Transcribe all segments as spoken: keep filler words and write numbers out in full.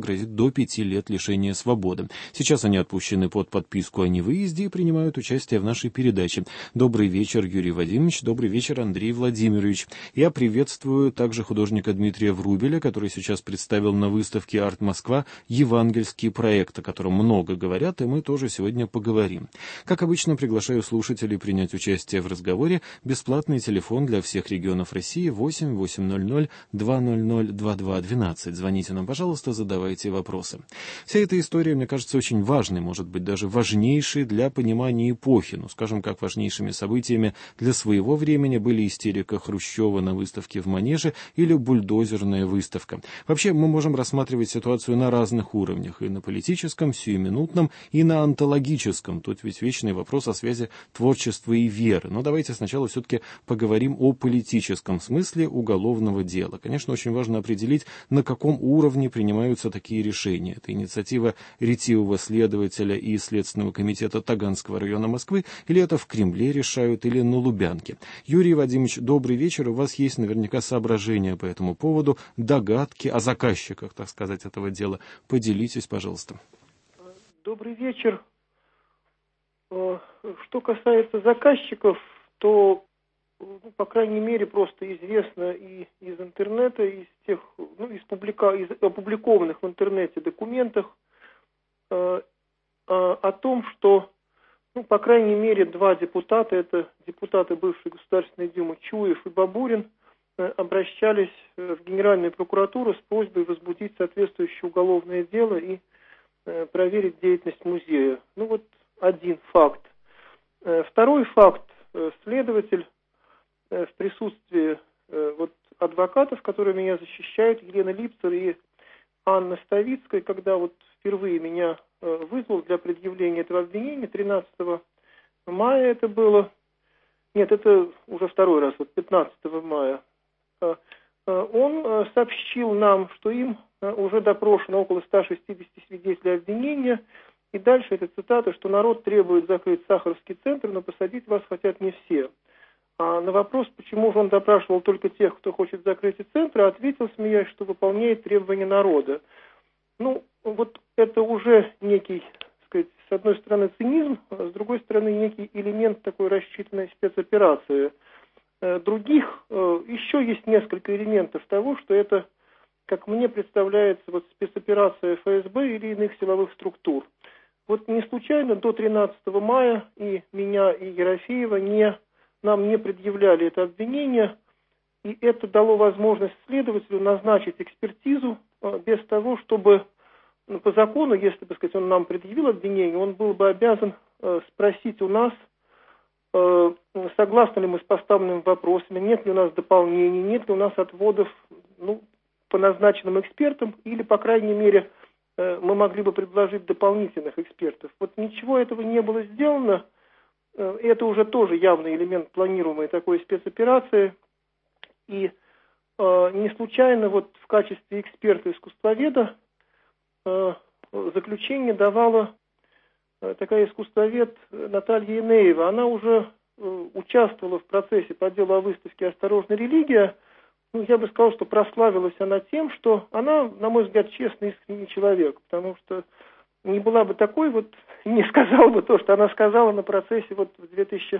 грозит до пяти лет лишения свободы. Сейчас они отпущены под подписку о невыезде и принимают участие в нашей передаче. Добрый вечер, Юрий Вадимович. Добрый вечер, Андрей Владимирович. Я приветствую также художника Дмитрия Врубеля, который сейчас представил на выставке «Арт Москва» евангельский проект, о котором много говорят, и мы тоже сегодня поговорим. Как обычно, приглашаю слушателей принять участие в разговоре. Бесплатный телефон для всех регионов России восемь восемьсот два ноль ноль два два двенадцать. Звоните нам, пожалуйста, задавайте вопросы. Вся эта история, мне кажется, очень важной, может быть, даже важнейшей для понимания эпохи. Ну, скажем, как важнейшими событиями для своего времени были истерика Хрущева на выставке в Манеже или бульдозерная выставка. Вообще, мы можем рассматривать ситуацию на разных уровнях, и на политическом, сиюминутном, и на онтологическом. Тут ведь вечный вопрос о связи творчества и веры. Но давайте сначала все-таки поговорим о политическом смысле уголовного дела. Конечно, очень важно определить, на каком уровне принимаются такие решения. Это инициатива ретивого следователя и Следственного комитета Таганского района Москвы, или это в Кремле решают, или на Лубянке. Юрий Вадимович, добрый вечер. У вас есть наверняка соображения по этому поводу, догадки о заказчиках, так сказать, этого дела. Поделитесь, пожалуйста. Добрый вечер. Что касается заказчиков, то, ну, по крайней мере, просто известно и из интернета, из тех, ну, из, публика, из опубликованных в интернете документах э, э, о том, что, ну, по крайней мере, два депутата, это депутаты бывшей Государственной Думы Чуев и Бабурин, э, обращались в Генеральную прокуратуру с просьбой возбудить соответствующее уголовное дело и э, проверить деятельность музея. Ну вот один факт. Э, второй факт. Э, следователь в присутствии э, вот, адвокатов, которые меня защищают, Елена Липцер и Анна Ставицкая, когда вот впервые меня э, вызвал для предъявления этого обвинения, тринадцатого мая это было, нет, это уже второй раз, вот пятнадцатого мая, э, э, он э, сообщил нам, что им э, уже допрошено около ста шестидесяти свидетелей обвинения, и дальше эта цитата, что народ требует закрыть Сахаровский центр, но посадить вас хотят не все. А на вопрос, почему же он допрашивал только тех, кто хочет закрытия центра, ответил, смеясь, что выполняет требования народа. Ну, вот это уже некий, так сказать, с одной стороны цинизм, а с другой стороны некий элемент такой рассчитанной спецоперации. Других еще есть несколько элементов того, что это, как мне представляется, вот спецоперация эф эс бэ или иных силовых структур. Вот не случайно до тринадцатого мая и меня, и Ерофеева не... нам не предъявляли это обвинение, и это дало возможность следователю назначить экспертизу э, без того, чтобы, ну, по закону, если, так сказать, он нам предъявил обвинение, он был бы обязан э, спросить у нас, э, согласны ли мы с поставленными вопросами, нет ли у нас дополнений, нет ли у нас отводов, ну, по назначенным экспертам, или, по крайней мере, э, мы могли бы предложить дополнительных экспертов. Вот ничего этого не было сделано. Это уже тоже явный элемент планируемой такой спецоперации. И э, не случайно вот в качестве эксперта-искусствоведа э, заключение давала э, такая искусствовед Наталья Инеева. Она уже э, участвовала в процессе по делу о выставке «Осторожна, религия». Ну, я бы сказал, что прославилась она тем, что она, на мой взгляд, честный, искренний человек, потому что не была бы такой, вот не сказала бы то, что она сказала на процессе вот в две тысячи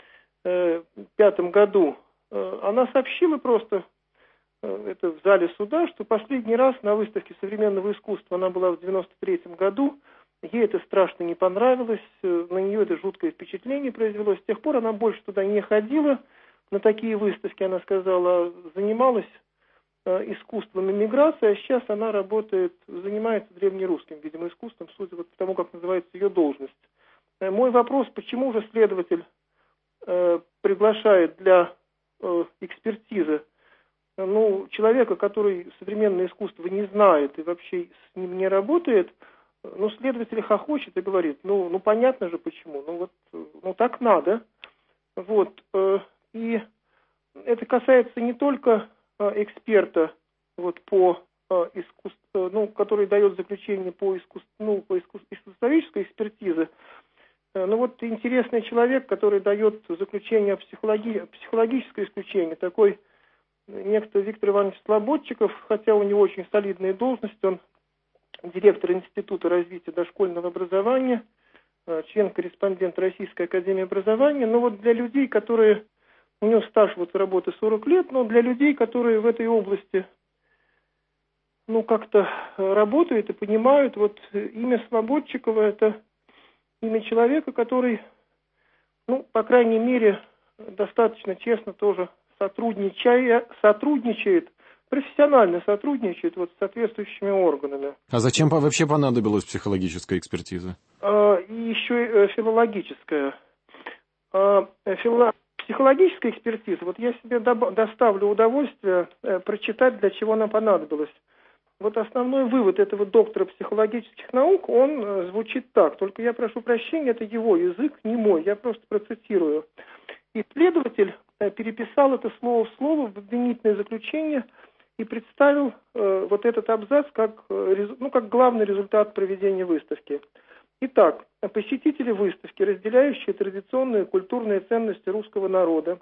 пятом году. Она сообщила просто, это в зале суда, что последний раз на выставке современного искусства она была в девяносто третьем году, ей это страшно не понравилось, на нее это жуткое впечатление произвело. С тех пор она больше туда не ходила, на такие выставки, она сказала, занималась искусством эмиграции, а сейчас она работает, занимается древнерусским, видимо, искусством, судя вот по тому, как называется ее должность. Мой вопрос, почему же следователь э, приглашает для э, экспертизы ну, человека, который современное искусство не знает и вообще с ним не работает, ну, следователь хохочет и говорит, ну, ну понятно же почему, ну вот, ну так надо. Вот, э, и это касается не только эксперта вот, по э, искусству, ну, который дает заключение по, искусству, ну, по искусству, исторической экспертизе. Э, ну вот интересный человек, который дает заключение о психологии, психологическое исключение, такой некто Виктор Иванович Слободчиков, хотя у него очень солидная должность, он директор Института развития дошкольного образования, член-корреспондент Российской академии образования. Но вот для людей, которые, у него стаж вот работы сорок лет, но для людей, которые в этой области, ну, как-то работают и понимают, вот имя Слободчикова — это имя человека, который, ну, по крайней мере, достаточно честно тоже сотрудничая, сотрудничает, профессионально сотрудничает вот с соответствующими органами. А зачем вообще понадобилась психологическая экспертиза? А, и еще и филологическая. А, фило... Психологическая экспертиза, вот я себе доб... доставлю удовольствие э, прочитать, для чего она понадобилась. Вот основной вывод этого доктора психологических наук, он э, звучит так, только я прошу прощения, это его язык, не мой, я просто процитирую. Исследователь э, переписал это слово в слово в обвинительное заключение и представил э, вот этот абзац как, э, резу... ну, как главный результат проведения выставки. Итак, посетители выставки, разделяющие традиционные культурные ценности русского народа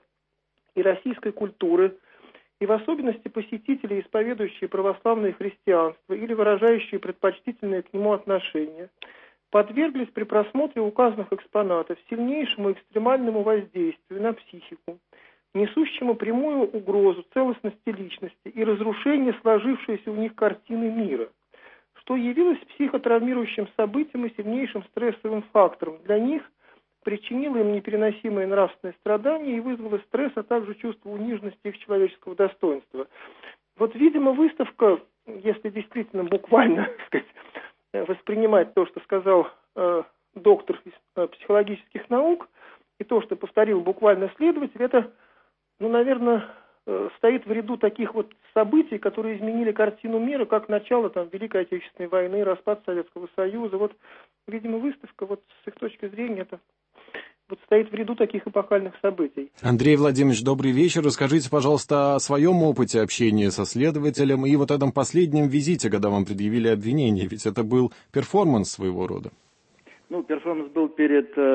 и российской культуры, и в особенности посетители, исповедующие православное христианство или выражающие предпочтительное к нему отношение, подверглись при просмотре указанных экспонатов сильнейшему экстремальному воздействию на психику, несущему прямую угрозу целостности личности и разрушение сложившейся у них картины мира, что явилось психотравмирующим событием и сильнейшим стрессовым фактором для них, причинило им непереносимые нравственные страдания и вызвало стресс, а также чувство униженности их человеческого достоинства. Вот, видимо, выставка, если действительно буквально, так сказать, воспринимать то, что сказал э, доктор э, психологических наук, и то, что повторил буквально следователь, это, ну, наверное, э, стоит в ряду таких вот событий, которые изменили картину мира, как начало там Великой Отечественной войны, распад Советского Союза. Вот, видимо, выставка, вот с их точки зрения, это вот стоит в ряду таких эпохальных событий. Андрей Владимирович, добрый вечер. Расскажите, пожалуйста, о своем опыте общения со следователем и вот этом последнем визите, когда вам предъявили обвинение. Ведь это был перформанс своего рода. Ну, перформанс был перед э,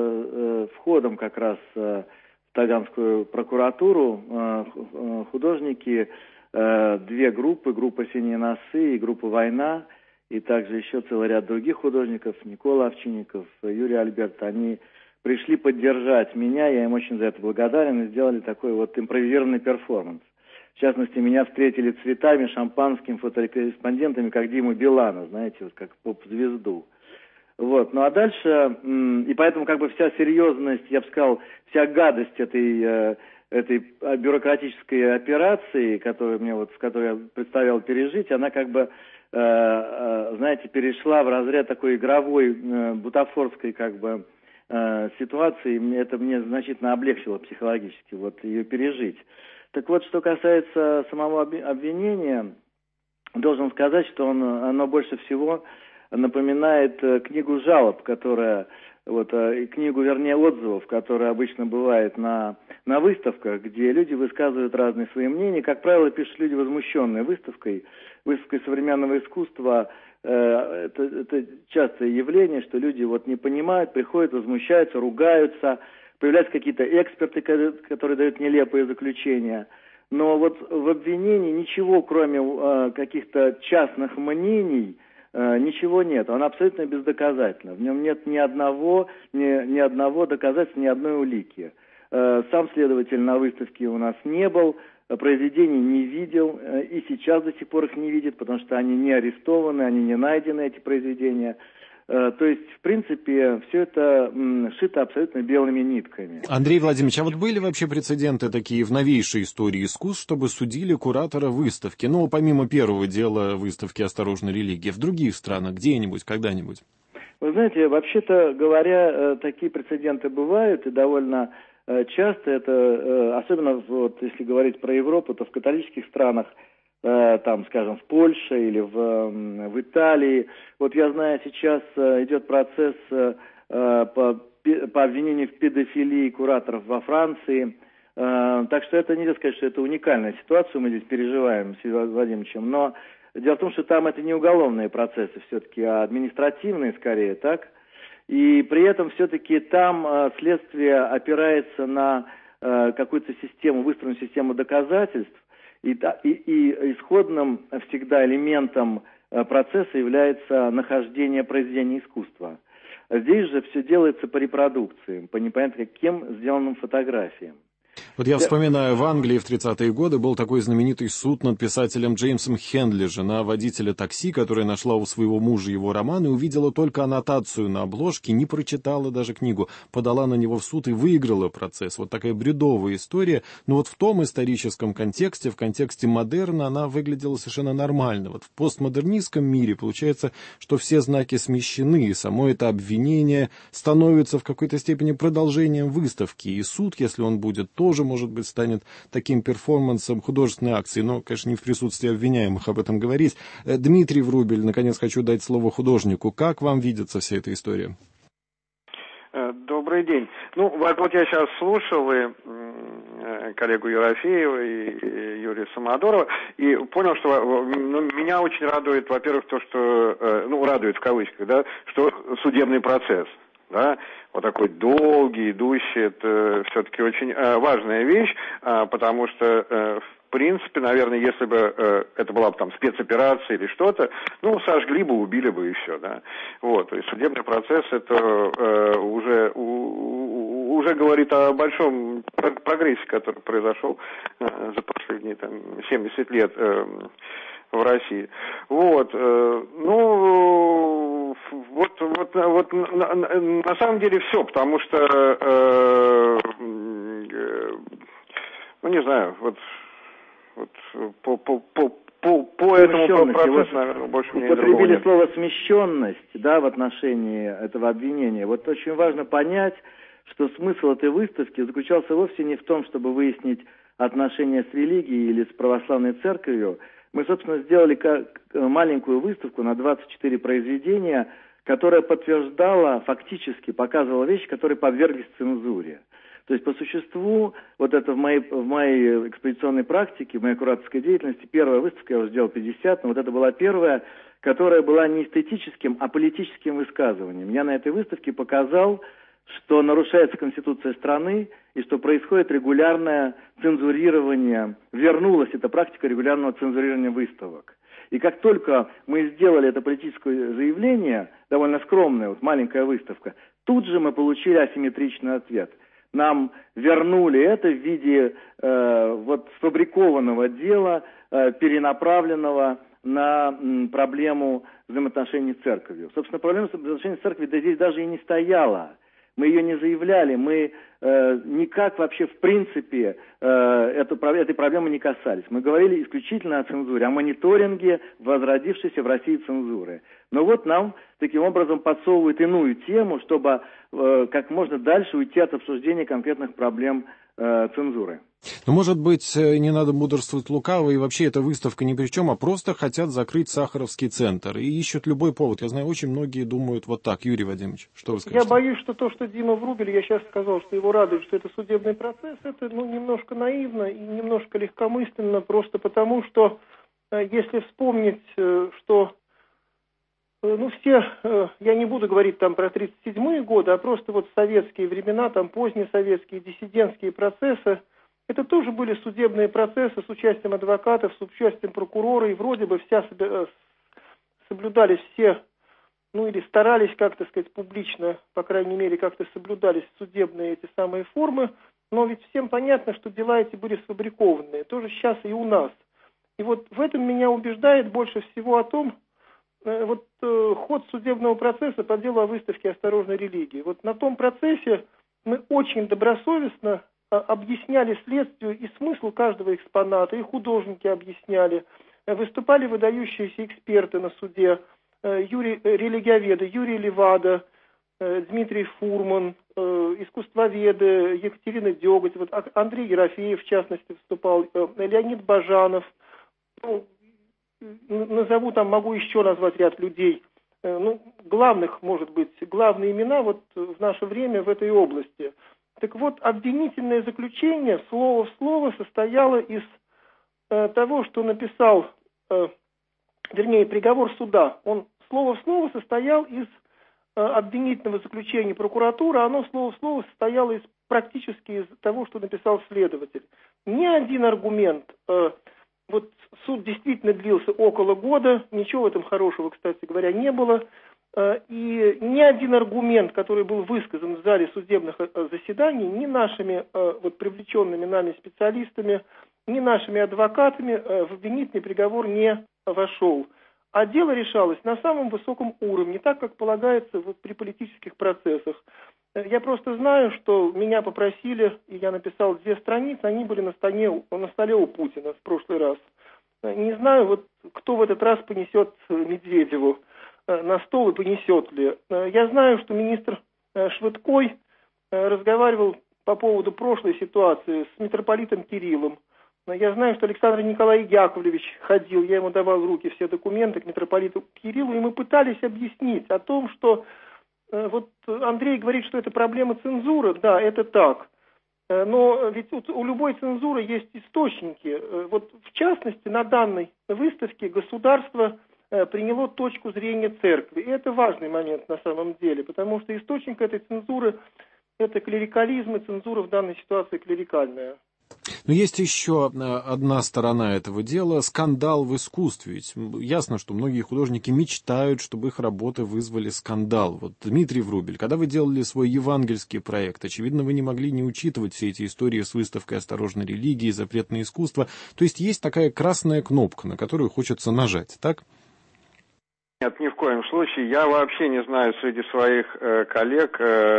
э, входом как раз э, в Таганскую прокуратуру. Э, художники, э, две группы, группа «Синие носы» и группа «Война», и также еще целый ряд других художников, Никола Овчинников, Юрий Альберт, они пришли поддержать меня, я им очень за это благодарен, и сделали такой вот импровизированный перформанс. В частности, меня встретили цветами, шампанским, фотокорреспондентами, как Диму Билана, знаете, вот как поп-звезду. Вот, ну а дальше, и поэтому как бы вся серьезность, я бы сказал, вся гадость этой, этой бюрократической операции, которую мне вот, в которой я представлял пережить, она как бы, знаете, перешла в разряд такой игровой, бутафорской как бы ситуации, это мне значительно облегчило психологически вот ее пережить. Так вот, что касается самого обвинения, должен сказать, что он, оно больше всего напоминает книгу жалоб, которая, вот, книгу, вернее, отзывов, которая обычно бывает на, на выставках, где люди высказывают разные свои мнения. Как правило, пишут люди, возмущенные выставкой, выставкой современного искусства. Это, это частое явление, что люди вот не понимают, приходят, возмущаются, ругаются, появляются какие-то эксперты, которые дают нелепые заключения. Но вот в обвинении ничего, кроме э, каких-то частных мнений, э, ничего нет. Он абсолютно бездоказательно. В нем нет ни одного, ни, ни одного доказательства, ни одной улики. Э, сам следователь на выставке у нас не был, произведений не видел, и сейчас до сих пор их не видит, потому что они не арестованы, они не найдены, эти произведения. То есть, в принципе, все это шито абсолютно белыми нитками. Андрей Владимирович, а вот были вообще прецеденты такие в новейшей истории искусств, чтобы судили куратора выставки? Ну, помимо первого дела выставки «Осторожно, религия», в других странах, где-нибудь, когда-нибудь? Вы знаете, вообще-то говоря, такие прецеденты бывают, и довольно часто это, особенно вот, если говорить про Европу, то в католических странах, там, скажем, в Польше или в, в Италии. Вот я знаю, сейчас идет процесс по, по обвинению в педофилии кураторов во Франции. Так что это нельзя сказать, что это уникальная ситуация, мы здесь переживаем с Иваном Владимировичем. Но дело в том, что там это не уголовные процессы все-таки, а административные скорее, так? И при этом все-таки там э, следствие опирается на э, какую-то систему, выстроенную систему доказательств, и, и, и исходным всегда элементом процесса является нахождение произведения искусства. Здесь же все делается по репродукциям, по непонятно кем сделанным фотографиям. Вот я вспоминаю, в Англии в тридцатые годы был такой знаменитый суд над писателем Джеймсом Хендли. Жена водителя такси, которая нашла у своего мужа его роман и увидела только аннотацию на обложке, не прочитала даже книгу, подала на него в суд и выиграла процесс. Вот такая бредовая история. Но вот в том историческом контексте, в контексте модерна, она выглядела совершенно нормально. Вот в постмодернистском мире получается, что все знаки смещены, и само это обвинение становится в какой-то степени продолжением выставки. И суд, если он будет тоже, может быть, станет таким перформансом художественной акции, но, конечно, не в присутствии обвиняемых об этом говорить. Дмитрий Врубель, наконец, хочу дать слово художнику. Как вам видится вся эта история? Добрый день. Ну, вот, вот я сейчас слушал и э, коллегу Ерофеева, и, и Юрия Самодорова, и понял, что ну, меня очень радует, во-первых, то, что, э, ну, радует в кавычках, да, что судебный процесс. Да, вот такой долгий, идущий, это все-таки очень э, важная вещь, э, потому что, э, в принципе, наверное, если бы э, это была бы там спецоперация или что-то, ну, сожгли бы, убили бы и все, да. Вот, то есть судебный процесс, это э, уже, у, уже говорит о большом прогрессе, который произошел э, за последние там семьдесят лет э, в России. Вот, э, ну, вот, вот, вот на, на, на самом деле все, потому что, э, э, ну, не знаю, вот, вот по, по, по, по, по этому процессу, наверное, больше мне употребили слово «смещенность», да, в отношении этого обвинения. Вот очень важно понять, что смысл этой выставки заключался вовсе не в том, чтобы выяснить отношения с религией или с православной церковью. Мы, собственно, сделали маленькую выставку на двадцать четыре произведения, которая подтверждала, фактически показывала вещи, которые подверглись цензуре. То есть, по существу, вот это в моей, в моей экспозиционной практике, в моей кураторской деятельности, первая выставка, я уже сделал пятьдесят, но вот это была первая, которая была не эстетическим, а политическим высказыванием. Я на этой выставке показал, что нарушается Конституция страны и что происходит регулярное цензурирование, вернулась эта практика регулярного цензурирования выставок. И как только мы сделали это политическое заявление, довольно скромная, вот маленькая выставка, тут же мы получили асимметричный ответ. Нам вернули это в виде э, вот сфабрикованного дела, э, перенаправленного на м, проблему взаимоотношений с церковью. Собственно, проблема взаимоотношений с церковью да, здесь даже и не стояла. Мы ее не заявляли, мы э, никак вообще в принципе э, эту, этой проблемы не касались. Мы говорили исключительно о цензуре, о мониторинге возродившейся в России цензуры. Но вот нам таким образом подсовывают иную тему, чтобы э, как можно дальше уйти от обсуждения конкретных проблем э, цензуры. Но, может быть, не надо мудрствовать лукаво, и вообще эта выставка ни при чем, а просто хотят закрыть Сахаровский центр и ищут любой повод. Я знаю, очень многие думают вот так. Юрий Вадимович, что вы скажете? Я боюсь, что то, что Дима Врубель, я сейчас сказал, что его радует, что это судебный процесс, это ну, немножко наивно и немножко легкомысленно, просто потому что, если вспомнить, что ну, все, я не буду говорить там про тридцать седьмые годы, а просто вот советские времена, там поздние советские диссидентские процессы, это тоже были судебные процессы с участием адвокатов, с участием прокурора, и вроде бы вся соблюдались все, ну или старались как-то сказать публично, по крайней мере, как-то соблюдались судебные эти самые формы, но ведь всем понятно, что дела эти были сфабрикованные, тоже сейчас и у нас. И вот в этом меня убеждает больше всего о том, э, вот э, ход судебного процесса по делу о выставке «Осторожной религии». Вот на том процессе мы очень добросовестно объясняли следствию и смысл каждого экспоната, и художники объясняли, выступали выдающиеся эксперты на суде, Юрий, религиоведы, Юрий Левада, Дмитрий Фурман, искусствоведы, Екатерина Деготь, вот Андрей Ерофеев, в частности, выступал, Леонид Бажанов, ну, назову там, могу еще назвать ряд людей, ну, главных, может быть, главные имена вот в наше время в этой области. Так вот, обвинительное заключение слово в слово состояло из э, того, что написал, э, вернее, приговор суда. Он слово в слово состоял из э, обвинительного заключения прокуратуры, а оно слово в слово состояло из, практически из того, что написал следователь. Ни один аргумент э, вот суд действительно длился около года, ничего в этом хорошего, кстати говоря, не было. И ни один аргумент, который был высказан в зале судебных заседаний, ни нашими вот, привлеченными нами специалистами, ни нашими адвокатами в обвинительный приговор не вошел. А дело решалось на самом высоком уровне, так как полагается вот, при политических процессах. Я просто знаю, что меня попросили, и я написал две страницы, они были на столе, на столе у Путина в прошлый раз. Не знаю, вот, кто в этот раз понесет Медведеву на стол и понесет ли. Я знаю, что министр Швыдкой разговаривал по поводу прошлой ситуации с митрополитом Кириллом. Я знаю, что Александр Николаевич Яковлевич ходил, я ему давал в руки все документы к митрополиту Кириллу, и мы пытались объяснить о том, что вот Андрей говорит, что это проблема цензуры. Да, это так. Но ведь у любой цензуры есть источники. Вот в частности, на данной выставке государство приняло точку зрения церкви. И это важный момент на самом деле, потому что источник этой цензуры – это клерикализм, и цензура в данной ситуации клерикальная. Но есть еще одна сторона этого дела – скандал в искусстве. Ведь ясно, что многие художники мечтают, чтобы их работы вызвали скандал. Вот, Дмитрий Врубель, когда вы делали свой евангельский проект, очевидно, вы не могли не учитывать все эти истории с выставкой «Осторожно, религии», «Запретное искусство». То есть есть такая красная кнопка, на которую хочется нажать, так? Нет, ни в коем случае. Я вообще не знаю среди своих э, коллег,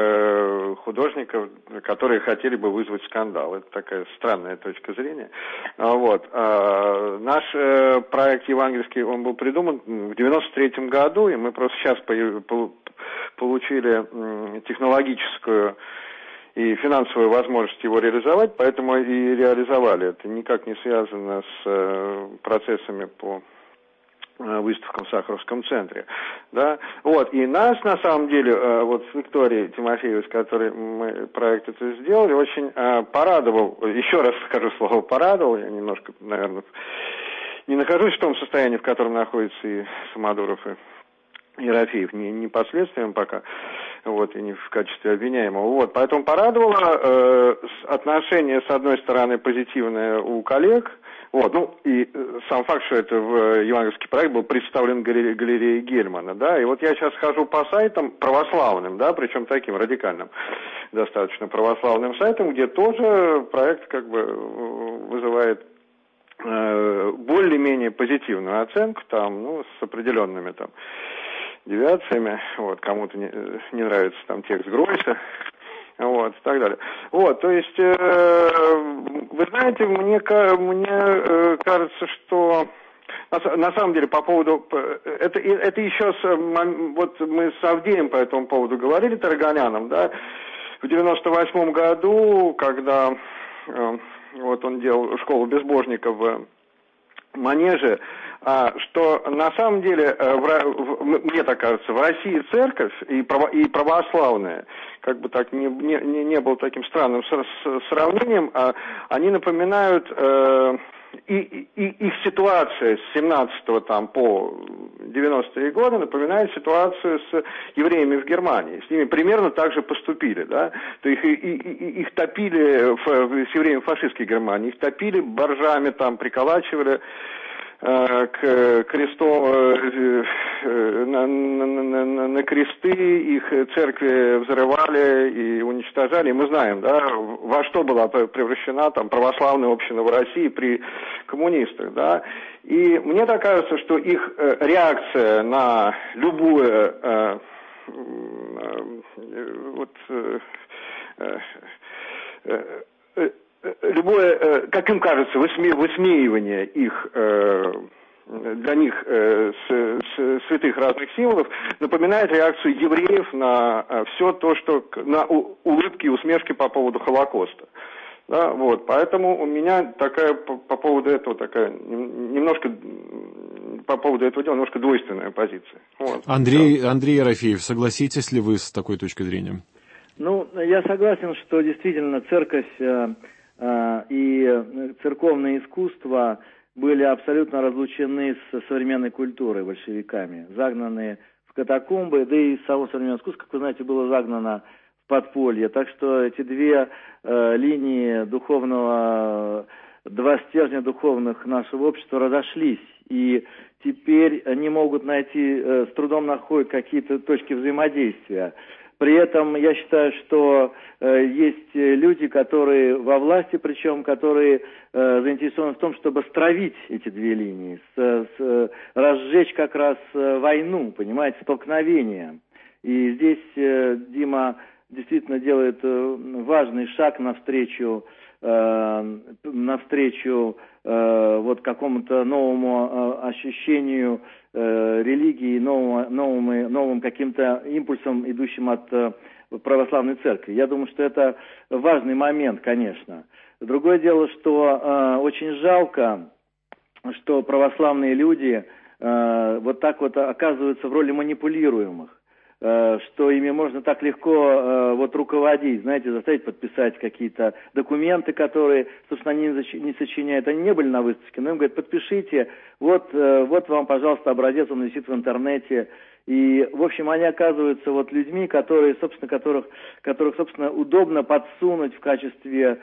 э, художников, которые хотели бы вызвать скандал. Это такая странная точка зрения. А, вот. А, наш э, проект евангельский, он был придуман в девяносто третьем году, и мы просто сейчас по, по, получили э, технологическую и финансовую возможность его реализовать, поэтому и реализовали. Это никак не связано с э, процессами по выставкам в Сахаровском центре, да, вот, и нас, на самом деле, вот с Викторией Тимофеевой, с которой мы проект это сделали, очень порадовал, еще раз скажу слово «порадовал», я немножко, наверное, не нахожусь в том состоянии, в котором находится и Самодуров, и Ерофеев, не, не последствием пока, вот, и не в качестве обвиняемого, вот, поэтому порадовало э, отношение, с одной стороны, позитивное у коллег. Вот, ну, и сам факт, что это в евангельский проект был представлен галереей, галереей Гельмана, да, и вот я сейчас хожу по сайтам православным, да, причем таким радикальным, достаточно православным сайтам, где тоже проект как бы вызывает э, более-менее позитивную оценку, там, ну, с определенными там девиациями, вот, кому-то не, не нравится там текст Гройса, вот, и так далее. Вот, то есть, э, вы знаете, мне, мне э, кажется, что на, на самом деле по поводу, это, это еще, с, вот мы с Авдеем по этому поводу говорили, Тарганяном, да, в девяносто восьмом году, когда э, вот он делал школу безбожников в Манеже, а, что на самом деле, в, в, мне так кажется, в России церковь и, право, и православная, как бы так не, не, не было таким странным с, с, сравнением, а, они напоминают, э, и, и их ситуация с семнадцатого там по девяностые годы напоминает ситуацию с евреями в Германии. С ними примерно так же поступили, да, то их, и, и, их топили, в, с евреями в фашистской Германии, их топили боржами, там, приколачивали к кресту, на, на, на, на кресты, их церкви взрывали и уничтожали. И мы знаем, да, во что была превращена там православная община в России при коммунистах, да. И мне так кажется, что их реакция на любое вот любое, как им кажется, высме, высмеивание их, э, для них э, с, с, святых разных символов напоминает реакцию евреев на э, все то, что на у, улыбки и усмешки по поводу Холокоста. Да, вот, поэтому у меня такая по, по поводу этого такая немножко по поводу этого дела немножко двойственная позиция. Вот. Андрей, Андрей Ерофеев, согласитесь ли вы с такой точкой зрения? Ну, я согласен, что действительно церковь и церковное искусство были абсолютно разлучены с современной культурой большевиками, загнаны в катакомбы, да и само современное искусство, как вы знаете, было загнано в подполье. Так что эти две э, линии духовного два стержня духовных нашего общества разошлись, и теперь не могут найти, с трудом находят какие-то точки взаимодействия. При этом я считаю, что э, есть люди, которые во власти, причем которые э, заинтересованы в том, чтобы стравить эти две линии, с, с, разжечь как раз войну, понимаете, столкновение. И здесь э, Дима действительно делает э, важный шаг навстречу, э, навстречу э, вот какому-то новому э, ощущению религии, новым, новым, новым каким-то импульсом, идущим от православной церкви. Я думаю, что это важный момент, конечно. Другое дело, что э, очень жалко, что православные люди э, вот так вот оказываются в роли манипулируемых, э, что ими можно так легко э, вот руководить, знаете, заставить подписать какие-то документы, которые, собственно, они не сочиняют. Они не были на выставке, но им говорят, подпишите, вот, э, вот вам, пожалуйста, образец, он висит в интернете. И, в общем, они оказываются вот людьми, которые, собственно, которых, которых, собственно, удобно подсунуть в качестве,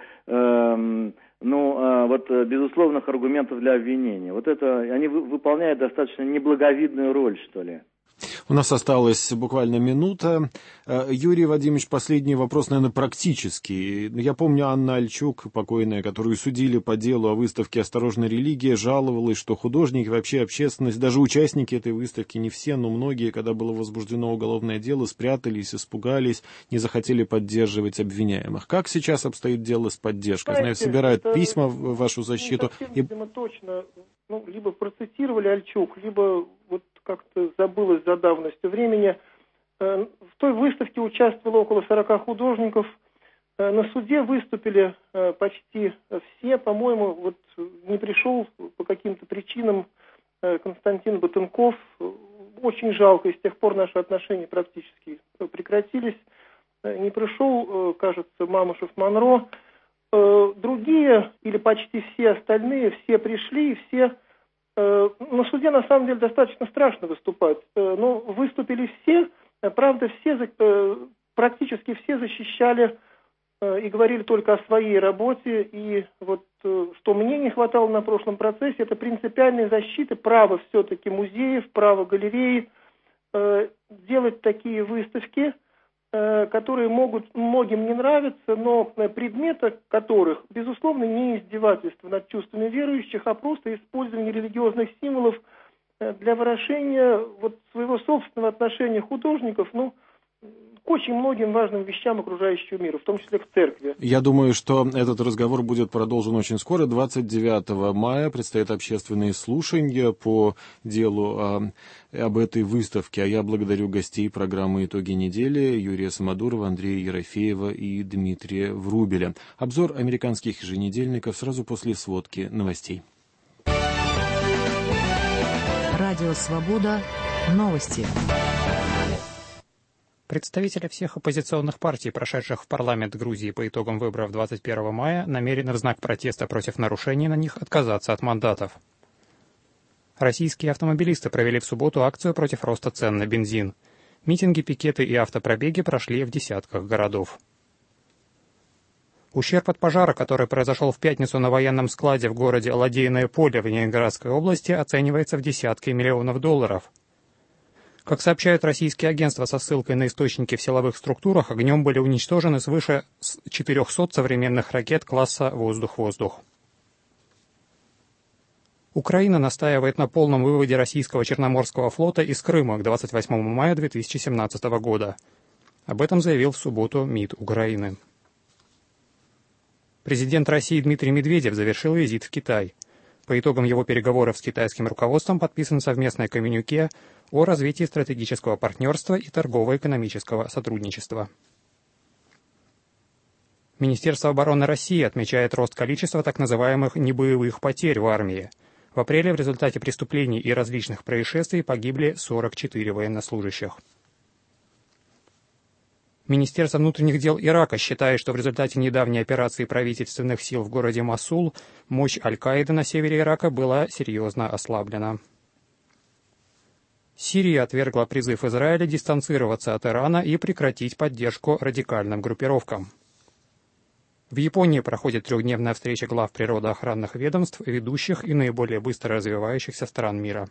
э, ну, э, вот, безусловных аргументов для обвинения. Вот это, они выполняют достаточно неблаговидную роль, что ли. У нас осталась буквально минута. Юрий Вадимович, последний вопрос, наверное, практический. Я помню, Анна Альчук, покойная, которую судили по делу о выставке «Осторожная религия», жаловалась, что художники, вообще общественность, даже участники этой выставки, не все, но многие, когда было возбуждено уголовное дело, спрятались, испугались, не захотели поддерживать обвиняемых. Как сейчас обстоит дело с поддержкой? Знаю, собирают письма в вашу защиту. Не совсем, видимо, точно, ну, либо процитировали Альчук, либо вот как-то забылось за давностью времени. В той выставке участвовало около сорока художников. На суде выступили почти все. По-моему, вот не пришел по каким-то причинам Константин Батенков. Очень жалко, и с тех пор наши отношения практически прекратились. Не пришел, кажется, Мамушев Монро. Другие, или почти все остальные, все пришли, и все... На суде, на самом деле, достаточно страшно выступать. Но выступили все, правда, все, практически все защищали и говорили только о своей работе. И вот что мне не хватало на прошлом процессе, это принципиальной защиты права все-таки музеев, права галереи делать такие выставки, которые могут многим не нравиться, но предметы которых, безусловно, не издевательство над чувствами верующих, а просто использование религиозных символов для выражения вот своего собственного отношения художников, ну, к очень многим важным вещам окружающего мира, в том числе к церкви. Я думаю, что этот разговор будет продолжен очень скоро. двадцать девятого мая предстоят общественные слушания по делу о, об этой выставке. А я благодарю гостей программы «Итоги недели» Юрия Самодурова, Андрея Ерофеева и Дмитрия Врубеля. Обзор американских еженедельников сразу после сводки новостей. Радио «Свобода». Новости. Представители всех оппозиционных партий, прошедших в парламент Грузии по итогам выборов двадцать первого мая, намерены в знак протеста против нарушений на них отказаться от мандатов. Российские автомобилисты провели в субботу акцию против роста цен на бензин. Митинги, пикеты и автопробеги прошли в десятках городов. Ущерб от пожара, который произошел в пятницу на военном складе в городе Ладейное поле в Ленинградской области, оценивается в десятки миллионов долларов. Как сообщают российские агентства со ссылкой на источники в силовых структурах, огнем были уничтожены свыше четырехсот современных ракет класса «Воздух-воздух». Украина настаивает на полном выводе российского Черноморского флота из Крыма к двадцать восьмому мая две тысячи семнадцатого года. Об этом заявил в субботу МИД Украины. Президент России Дмитрий Медведев завершил визит в Китай. По итогам его переговоров с китайским руководством подписан совместное коммюнике о развитии стратегического партнерства и торгово-экономического сотрудничества. Министерство обороны России отмечает рост количества так называемых небоевых потерь в армии. В апреле в результате преступлений и различных происшествий погибли сорок четыре военнослужащих. Министерство внутренних дел Ирака считает, что в результате недавней операции правительственных сил в городе Мосул мощь Аль-Каиды на севере Ирака была серьезно ослаблена. Сирия отвергла призыв Израиля дистанцироваться от Ирана и прекратить поддержку радикальным группировкам. В Японии проходит трехдневная встреча глав природоохранных ведомств, ведущих и наиболее быстро развивающихся стран мира.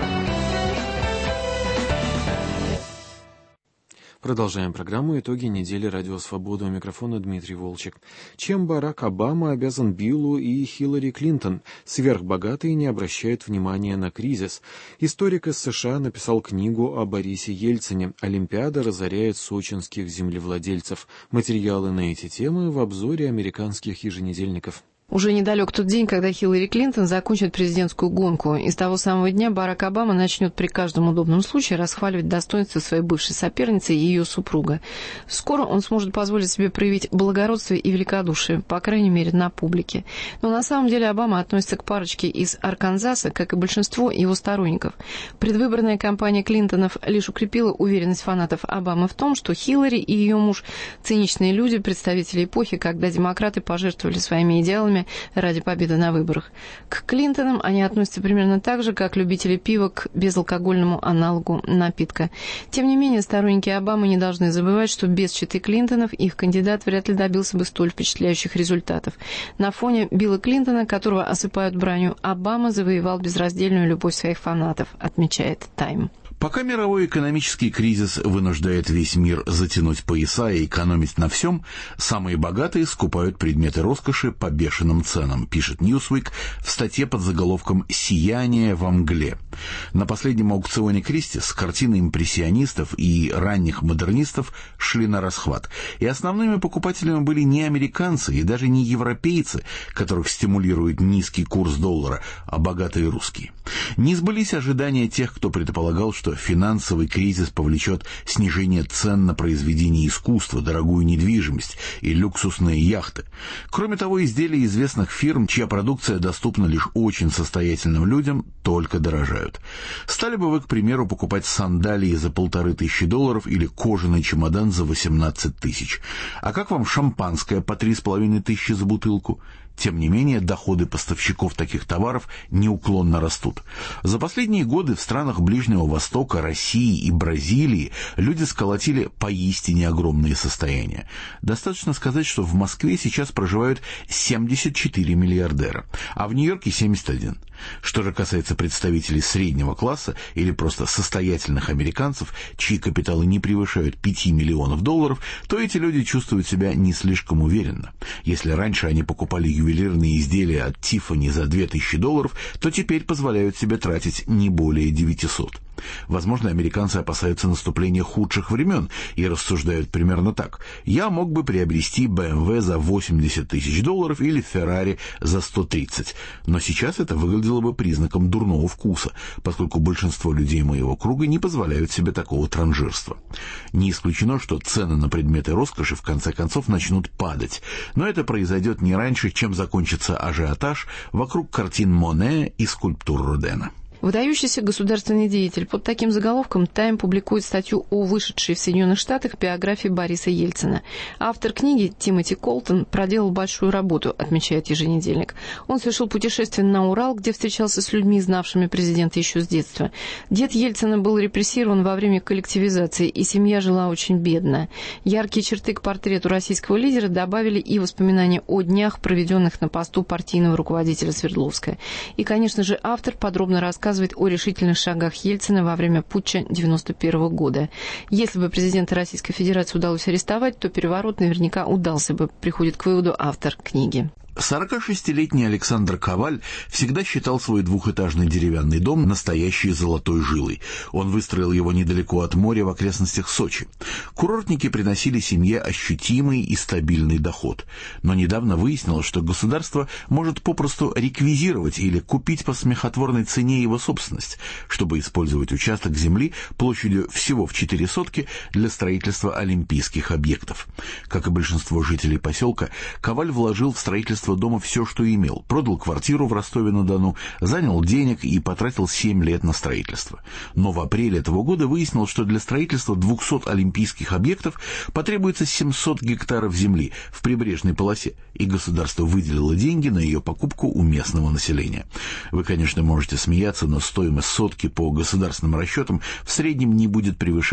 Продолжаем программу «Итоги недели. Радио Свобода». У микрофона Дмитрий Волчек. Чем Барак Обама обязан Биллу и Хиллари Клинтон? Сверхбогатые не обращают внимания на кризис. Историк из США написал книгу о Борисе Ельцине. Олимпиада разоряет сочинских землевладельцев. Материалы на эти темы в обзоре американских еженедельников. Уже недалек тот день, когда Хиллари Клинтон закончит президентскую гонку, и с того самого дня Барак Обама начнет при каждом удобном случае расхваливать достоинства своей бывшей соперницы и ее супруга. Скоро он сможет позволить себе проявить благородство и великодушие, по крайней мере, на публике. Но на самом деле Обама относится к парочке из Арканзаса, как и большинство его сторонников. Предвыборная кампания Клинтонов лишь укрепила уверенность фанатов Обамы в том, что Хиллари и ее муж – циничные люди, представители эпохи, когда демократы пожертвовали своими идеалами ради победы на выборах. К Клинтонам они относятся примерно так же, как любители пива к безалкогольному аналогу напитка. Тем не менее, сторонники Обамы не должны забывать, что без четы Клинтонов их кандидат вряд ли добился бы столь впечатляющих результатов. На фоне Билла Клинтона, которого осыпают бранью, Обама завоевал безраздельную любовь своих фанатов, отмечает Time. Пока мировой экономический кризис вынуждает весь мир затянуть пояса и экономить на всем, самые богатые скупают предметы роскоши по бешеным ценам, пишет Newsweek в статье под заголовком «Сияние во мгле». На последнем аукционе Кристис картины импрессионистов и ранних модернистов шли на расхват, и основными покупателями были не американцы и даже не европейцы, которых стимулирует низкий курс доллара, а богатые русские. Не сбылись ожидания тех, кто предполагал, что финансовый кризис повлечет снижение цен на произведения искусства, дорогую недвижимость и люксусные яхты. Кроме того, изделия известных фирм, чья продукция доступна лишь очень состоятельным людям, только дорожают. Стали бы вы, к примеру, покупать сандалии за полторы тысячи долларов или кожаный чемодан за восемнадцать тысяч? А как вам шампанское по три с половиной тысячи за бутылку? Тем не менее, доходы поставщиков таких товаров неуклонно растут. За последние годы в странах Ближнего Востока, России и Бразилии люди сколотили поистине огромные состояния. Достаточно сказать, что в Москве сейчас проживают семьдесят четыре миллиардера, а в Нью-Йорке семьдесят один. Что же касается представителей среднего класса или просто состоятельных американцев, чьи капиталы не превышают пяти миллионов долларов, то эти люди чувствуют себя не слишком уверенно. Если раньше они покупали ювелирные изделия от Тиффани за две тысячи долларов, то теперь позволяют себе тратить не более девятисот. Возможно, американцы опасаются наступления худших времен и рассуждают примерно так: я мог бы приобрести бэ эм вэ за восемьдесят тысяч долларов или Феррари за сто тридцать, но сейчас это выглядело бы признаком дурного вкуса, поскольку большинство людей моего круга не позволяют себе такого транжирства. Не исключено, что цены на предметы роскоши в конце концов начнут падать, но это произойдет не раньше, чем закончится ажиотаж вокруг картин Моне и скульптур Родена. Выдающийся государственный деятель. Под таким заголовком «Тайм» публикует статью о вышедшей в Соединенных Штатах биографии Бориса Ельцина. Автор книги Тимоти Колтон проделал большую работу, отмечает еженедельник. Он совершил путешествие на Урал, где встречался с людьми, знавшими президента еще с детства. Дед Ельцина был репрессирован во время коллективизации, и семья жила очень бедно. Яркие черты к портрету российского лидера добавили и воспоминания о днях, проведенных на посту партийного руководителя Свердловска. И, конечно же, автор подробно рассказывает о решительных шагах Ельцина во время путча девяносто первого года. Если бы президента Российской Федерации удалось арестовать, то переворот наверняка удался бы, приходит к выводу автор книги. сорокашестилетний Александр Коваль всегда считал свой двухэтажный деревянный дом настоящей золотой жилой. Он выстроил его недалеко от моря в окрестностях Сочи. Курортники приносили семье ощутимый и стабильный доход. Но недавно выяснилось, что государство может попросту реквизировать или купить по смехотворной цене его собственность, чтобы использовать участок земли площадью всего в четыре сотки для строительства олимпийских объектов. Как и большинство жителей поселка, Коваль вложил в строительство дома все, что имел, продал квартиру в Ростове-на-Дону, занял денег и потратил семь лет на строительство. Но в апреле этого года выяснилось, что для строительства двухсот олимпийских объектов потребуется семьсот гектаров земли в прибрежной полосе, и государство выделило деньги на ее покупку у местного населения. Вы, конечно, можете смеяться, но стоимость сотки по государственным расчетам в среднем не будет превышать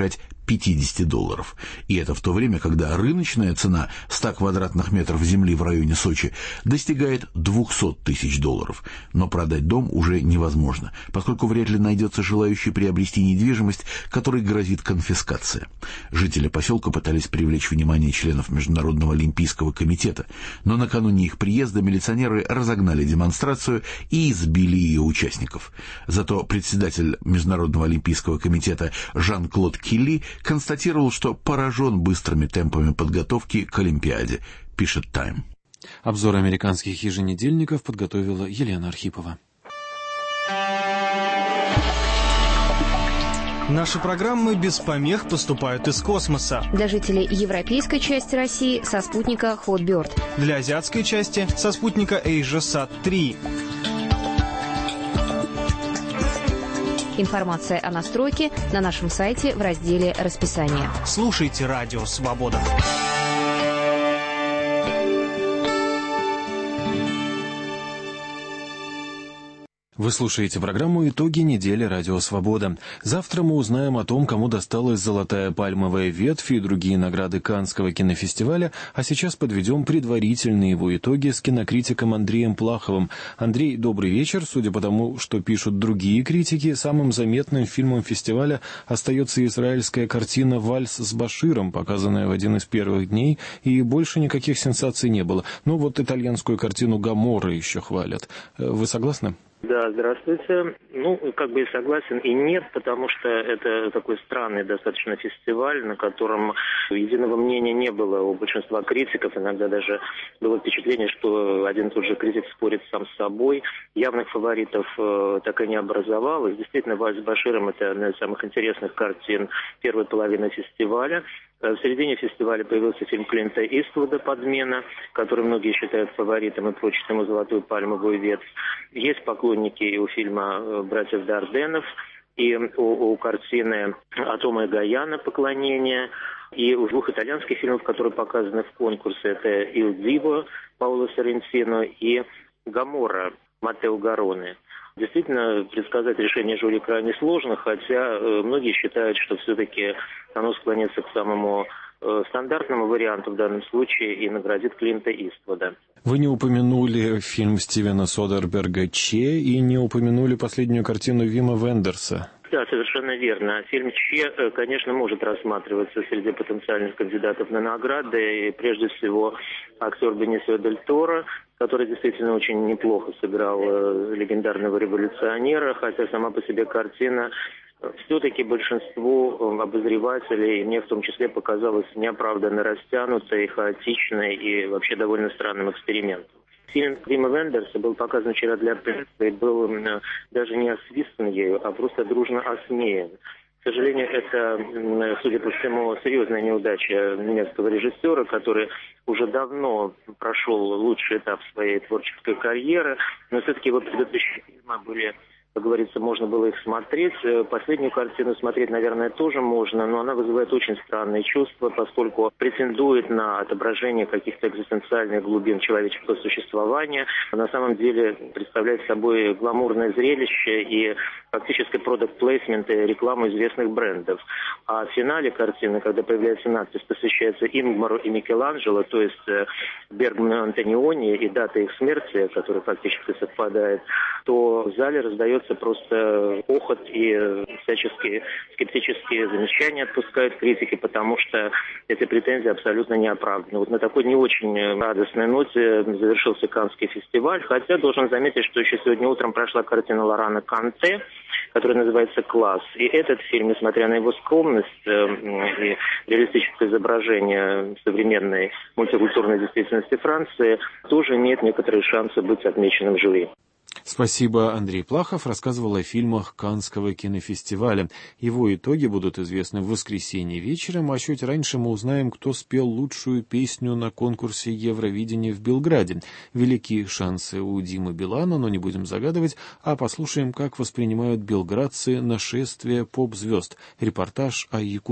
пятьдесят долларов. И это в то время, когда рыночная цена ста квадратных метров земли в районе Сочи достигает двухсот тысяч долларов. Но продать дом уже невозможно, поскольку вряд ли найдется желающий приобрести недвижимость, которой грозит конфискация. Жители поселка пытались привлечь внимание членов Международного олимпийского комитета, но накануне их приезда милиционеры разогнали демонстрацию и избили ее участников. Зато председатель Международного олимпийского комитета Жан-Клод Килли констатировал, что поражен быстрыми темпами подготовки к Олимпиаде, пишет Time. Обзор американских еженедельников подготовила Елена Архипова. Наши программы без помех поступают из космоса. Для жителей европейской части России со спутника Hotbird. Для азиатской части со спутника AsiaSat три. Информация о настройке на нашем сайте в разделе «Расписание». Слушайте «Радио Свобода». Вы слушаете программу «Итоги недели. Радио Свобода». Завтра мы узнаем о том, кому досталась «Золотая пальмовая ветвь» и другие награды Каннского кинофестиваля, а сейчас подведем предварительные его итоги с кинокритиком Андреем Плаховым. Андрей, добрый вечер. Судя по тому, что пишут другие критики, самым заметным фильмом фестиваля остается израильская картина «Вальс с Баширом», показанная в один из первых дней, и больше никаких сенсаций не было. Ну вот итальянскую картину «Гоморра» еще хвалят. Вы согласны? Да, здравствуйте. Ну, как бы и согласен, и нет, потому что это такой странный достаточно фестиваль, на котором единого мнения не было у большинства критиков. Иногда даже было впечатление, что один и тот же критик спорит сам с собой. Явных фаворитов э, так и не образовалось. Действительно, «Вальс с Баширом» — это одна из самых интересных картин первой половины фестиваля. В середине фестиваля появился фильм Клинта Иствуда «Подмена», который многие считают фаворитом и прочат ему «Золотую пальмовую ветвь». Есть поклонники и у фильма «Братьев Дарденов», и у, у картины «Атома и Гаяна» «Поклонение», и у двух итальянских фильмов, которые показаны в конкурсе, это «Ил Диво» Паоло Соррентино и «Гоморра» Маттео Гароне. Действительно, предсказать решение жюри крайне сложно, хотя э, многие считают, что все-таки оно склонится к самому э, стандартному варианту в данном случае и наградит Клинта Иствуда. Вы не упомянули фильм Стивена Содерберга «Че» и не упомянули последнюю картину Вима Вендерса. Да, совершенно верно. Фильм «Че», конечно, может рассматриваться среди потенциальных кандидатов на награды. И прежде всего актер Бенисио дель Торо, который действительно очень неплохо сыграл э, легендарного революционера, хотя сама по себе картина все-таки большинству обозревателей, и мне в том числе, показалась неоправданно растянутой, хаотичной и вообще довольно странным экспериментом. Фильм Вима Вендерса был показан вчера для прессы и был даже не освистан ею, а просто дружно осмеян. К сожалению, это, судя по всему, серьезная неудача немецкого режиссера, который уже давно прошел лучший этап своей творческой карьеры, но все-таки его предыдущие фильмы были, как говорится, можно было их смотреть. Последнюю картину смотреть, наверное, тоже можно, но она вызывает очень странные чувства, поскольку претендует на отображение каких-то экзистенциальных глубин человеческого существования. На самом деле представляет собой гламурное зрелище и фактически продакт-плейсмент и рекламу известных брендов. А в финале картины, когда появляется надпись, посвящается Ингмару и Микеланджело, то есть Бергману и Антониони, и дата их смерти, которая фактически совпадает, то в зале раздается просто охот и всяческие скептические замечания отпускают критики, потому что эти претензии абсолютно не оправданы. Вот на такой не очень радостной ноте завершился Каннский фестиваль, хотя должен заметить, что еще сегодня утром прошла картина Лорана Канте, которая называется «Класс». И этот фильм, несмотря на его скромность э, и реалистическое изображение современной мультикультурной действительности Франции, тоже имеет некоторые шансы быть отмеченным жюри. Спасибо. Андрей Плахов рассказывал о фильмах Каннского кинофестиваля. Его итоги будут известны в воскресенье вечером, а чуть раньше мы узнаем, кто спел лучшую песню на конкурсе Евровидения в Белграде. Великие шансы у Димы Билана, но не будем загадывать, а послушаем, как воспринимают белградцы нашествие поп-звезд. Репортаж о Якуге.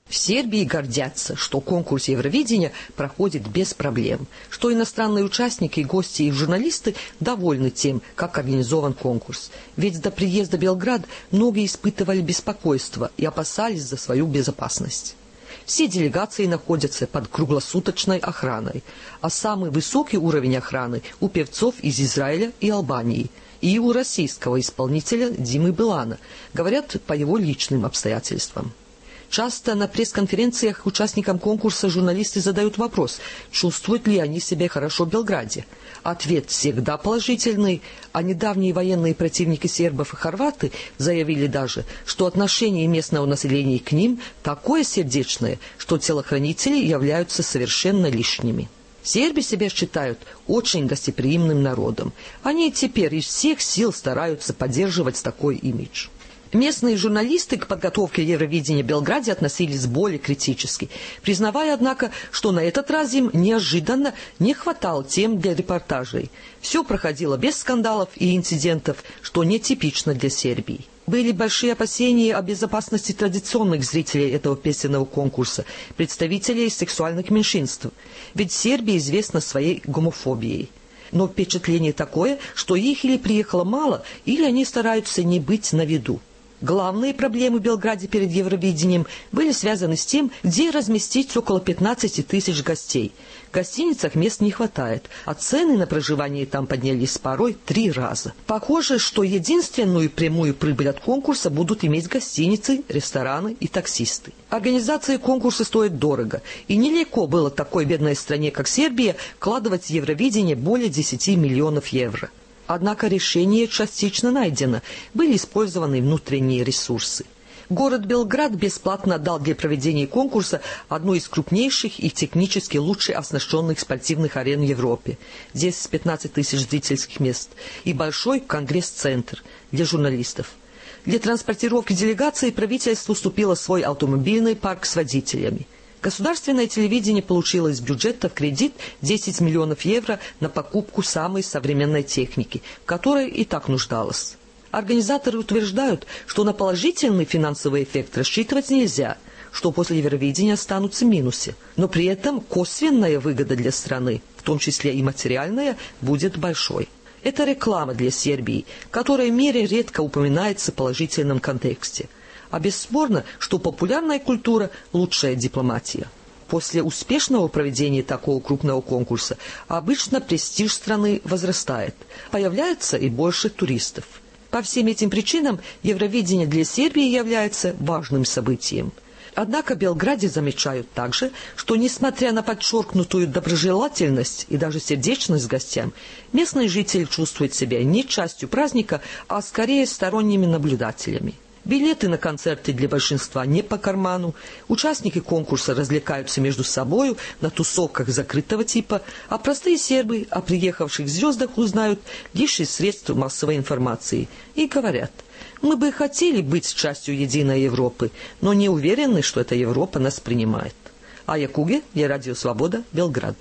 В Сербии гордятся, что конкурс Евровидения проходит без проблем, что иностранные участники, гости и журналисты довольны тем, как организован конкурс. Ведь до приезда в Белград многие испытывали беспокойство и опасались за свою безопасность. Все делегации находятся под круглосуточной охраной, а самый высокий уровень охраны у певцов из Израиля и Албании и у российского исполнителя Димы Билана, говорят по его личным обстоятельствам. Часто на пресс-конференциях участникам конкурса журналисты задают вопрос, чувствуют ли они себя хорошо в Белграде. Ответ всегда положительный, а недавние военные противники сербов и хорваты заявили даже, что отношение местного населения к ним такое сердечное, что телохранители являются совершенно лишними. Сербы себя считают очень гостеприимным народом. Они теперь из всех сил стараются поддерживать такой имидж. Местные журналисты к подготовке Евровидения в Белграде относились более критически, признавая, однако, что на этот раз им неожиданно не хватало тем для репортажей. Все проходило без скандалов и инцидентов, что нетипично для Сербии. Были большие опасения о безопасности традиционных зрителей этого песенного конкурса, представителей сексуальных меньшинств, ведь Сербия известна своей гомофобией. Но впечатление такое, что их или приехало мало, или они стараются не быть на виду. Главные проблемы в Белграде перед Евровидением были связаны с тем, где разместить около пятнадцати тысяч гостей. В гостиницах мест не хватает, а цены на проживание там поднялись порой три раза. Похоже, что единственную прямую прибыль от конкурса будут иметь гостиницы, рестораны и таксисты. Организация конкурса стоит дорого, и нелегко было такой бедной стране, как Сербия, вкладывать в Евровидение более десяти миллионов евро. Однако решение частично найдено, были использованы внутренние ресурсы. Город Белград бесплатно отдал для проведения конкурса одну из крупнейших и технически лучше оснащенных спортивных арен в Европе. Здесь пятнадцать тысяч зрительских мест и большой конгресс-центр для журналистов. Для транспортировки делегации правительство уступило свой автомобильный парк с водителями. Государственное телевидение получило из бюджета в кредит десять миллионов евро на покупку самой современной техники, в которой и так нуждалось. Организаторы утверждают, что на положительный финансовый эффект рассчитывать нельзя, что после Евровидения останутся минусы, но при этом косвенная выгода для страны, в том числе и материальная, будет большой. Это реклама для Сербии, которая в мире редко упоминается в положительном контексте. А бесспорно, что популярная культура – лучшая дипломатия. После успешного проведения такого крупного конкурса обычно престиж страны возрастает, появляется и больше туристов. По всем этим причинам Евровидение для Сербии является важным событием. Однако в Белграде замечают также, что, несмотря на подчеркнутую доброжелательность и даже сердечность гостям, местные жители чувствуют себя не частью праздника, а скорее сторонними наблюдателями. Билеты на концерты для большинства не по карману, участники конкурса развлекаются между собою на тусовках закрытого типа, а простые сербы о приехавших звездах узнают лишь из средств массовой информации и говорят: «Мы бы хотели быть частью единой Европы, но не уверены, что эта Европа нас принимает». Ая Куге, для Радио Свобода, Белград.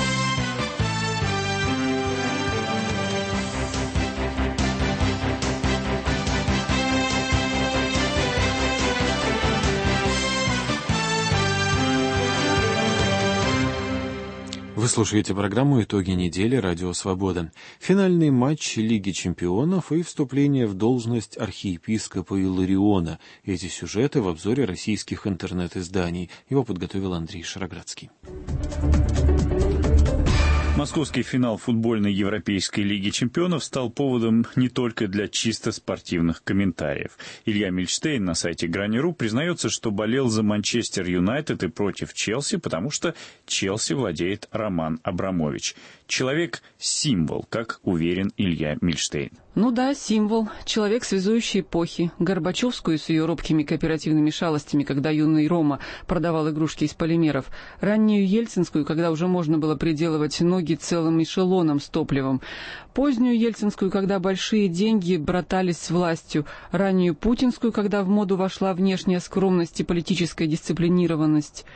Вы слушаете программу «Итоги недели. Радио Свобода». Финальный матч Лиги чемпионов и вступление в должность архиепископа Илариона. Эти сюжеты в обзоре российских интернет-изданий. Его подготовил Андрей Шароградский. Московский финал футбольной Европейской лиги чемпионов стал поводом не только для чисто спортивных комментариев. Илья Мильштейн на сайте Грани.ру признается, что болел за Манчестер Юнайтед и против Челси, потому что Челси владеет Роман Абрамович. Человек-символ, как уверен Илья Мильштейн. Ну да, символ. Человек связующей эпохи. Горбачевскую с ее робкими кооперативными шалостями, когда юный Рома продавал игрушки из полимеров. Раннюю ельцинскую, когда уже можно было приделывать ноги целым эшелоном с топливом. Позднюю ельцинскую, когда большие деньги братались с властью. Раннюю путинскую, когда в моду вошла внешняя скромность и политическая дисциплинированность.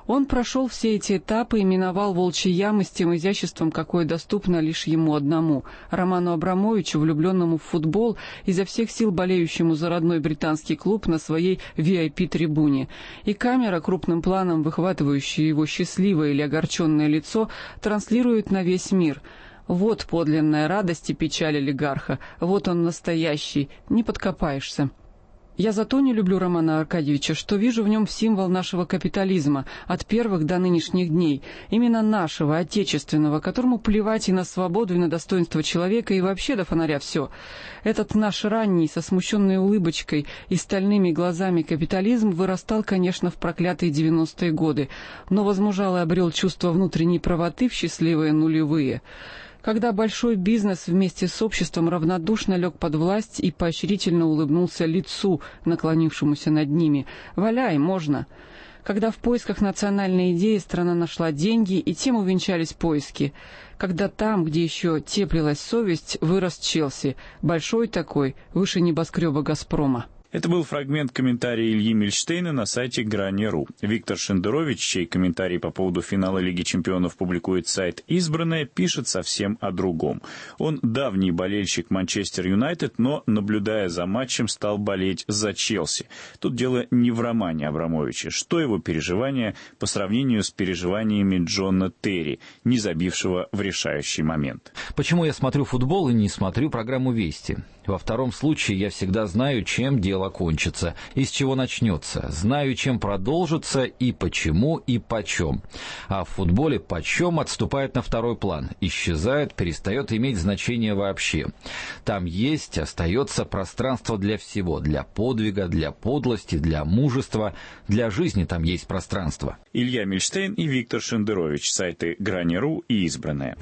Он прошел все эти этапы и миновал волчьи ямы с тем изяществом, какое доступно лишь ему одному, Роману Абрамовичу, влюбленному в футбол, изо всех сил болеющему за родной британский клуб на своей ви ай пи-трибуне. И камера, крупным планом выхватывающая его счастливое или огорченное лицо, транслирует на весь мир. Вот подлинная радость и печаль олигарха, вот он настоящий, не подкопаешься. Я зато не люблю Романа Аркадьевича, что вижу в нем символ нашего капитализма, от первых до нынешних дней, именно нашего, отечественного, которому плевать и на свободу, и на достоинство человека, и вообще до фонаря все. Этот наш ранний, со смущенной улыбочкой и стальными глазами капитализм вырастал, конечно, в проклятые девяностые годы, но возмужал и обрел чувство внутренней правоты в счастливые нулевые. Когда большой бизнес вместе с обществом равнодушно лег под власть и поощрительно улыбнулся лицу, наклонившемуся над ними. «Валяй, можно!» Когда в поисках национальной идеи страна нашла деньги, и тем увенчались поиски. Когда там, где еще теплилась совесть, вырос Челси, большой такой, выше небоскреба «Газпрома». Это был фрагмент комментария Ильи Мильштейна на сайте Грани точка ру. Виктор Шендерович, чей комментарий по поводу финала Лиги чемпионов публикует сайт «Избранное», пишет совсем о другом. Он давний болельщик Манчестер Юнайтед, но, наблюдая за матчем, стал болеть за Челси. Тут дело не в Романе Абрамовиче. Что его переживания по сравнению с переживаниями Джона Терри, не забившего в решающий момент? Почему я смотрю футбол и не смотрю программу «Вести»? Во втором случае я всегда знаю, чем дело кончится, и с чего начнется. Знаю, чем продолжится, и почему, и почем. А в футболе почем отступает на второй план, исчезает, перестает иметь значение вообще. Там есть, остается пространство для всего, для подвига, для подлости, для мужества, для жизни там есть пространство. Илья Мильштейн и Виктор Шендерович, сайты Грани точка ру и «Избранное».